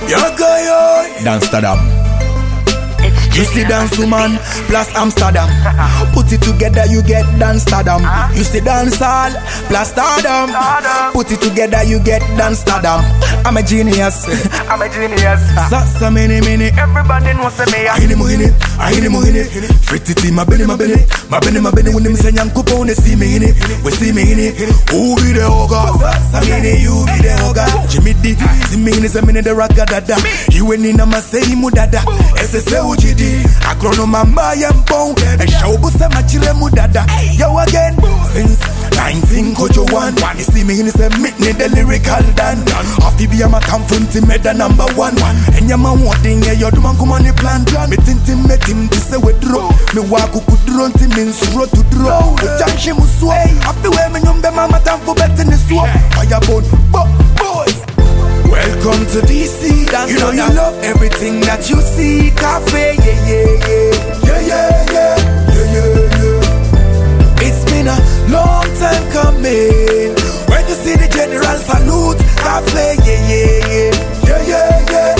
Amsterdam. You see dance woman plus Amsterdam. Put it together you get Amsterdam. You see dance all plus Amsterdam. Put it together you get Amsterdam. I'm a genius. I'm a genius. So many. Everybody knows me. I hit him. Fritty my belly. My belly when them say young couple they see me in it. We see me in it. Who be the ogre? So many you be the ogre. Jimmy D. See me in the minute the rock dada. You ain't in a masay mudada. SSOGD. Akrono mamba yampo. And show busa machire mudada. Yo again. Since 1901. You see me in the meet the lyrical dan. Off the beer my come from Timeda number 1. And your man wanting your man come on the plan. Me tintim me tim to say we draw. Me waku kudron tim in suro to draw. The junction was sway. Happy way me nyumbe mama time for betting the swap. Firebone, boy. Welcome to DC. You know you love everything that you see. Cafe, yeah. It's been a long time coming. When you see the general salute, cafe, yeah.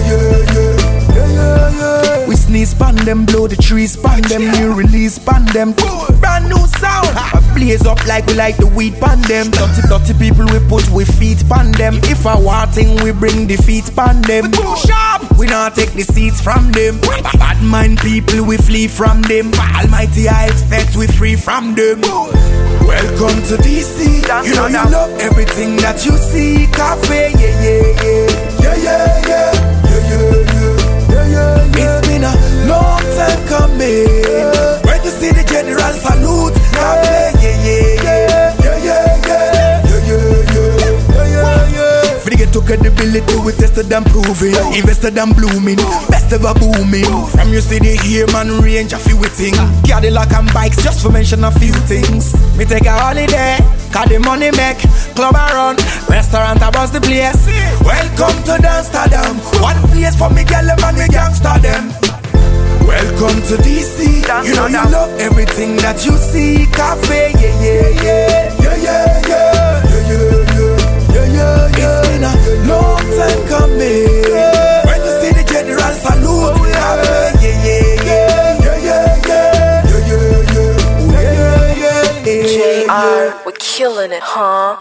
We sneeze pan them, blow the trees pan them, new release pan them, brand new sound. I blaze up like we like the weed pan them. Dirty people we put we feet pan them. If I want thing we bring the feet pan them. Sharp, we not take the seats from them. Bad mind people we flee from them. Almighty I set we free from them. Welcome to DC. You know you love everything that you see. Cafe, yeah. It's been a long time coming. When you see the general salute, cafe, yeah. For the get to credibility, we tested and proven, invested and blooming, best ever booming. From you see the here man range, I feel waiting. Cadillac and bikes, just for mention a few things. Me take a holiday, cause the money make. Club I run, restaurant I bust the place. Welcome to Amsterdam. One place for me girl and me gangster them. Welcome to DC. You know you love everything that you see. Cafe, yeah. It's been a long time coming. When you see the general salute, cafe, yeah. JR, we're killing it, huh?